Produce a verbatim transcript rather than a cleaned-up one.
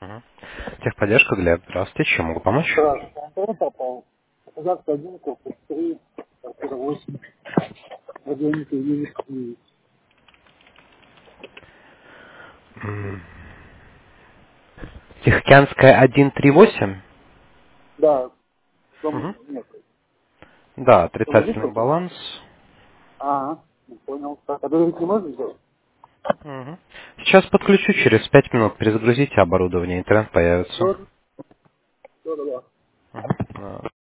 Мгм. Техподдержка, Глеб. Здравствуйте, чем могу помочь? Здравствуйте, Антон попал. Казахстан один, корпус три, квартира восемь, районе Киевский. М, Тихоокеанская один три восемь? Да, дома Мгм. нет. Да, Дома есть отрицательный квартира? баланс. Ага, не понял. Так, а доверить не можно сделать? Мгм. Сейчас подключу, через пять минут перезагрузите оборудование, интернет появится. Все, все, да. Мгм. Да.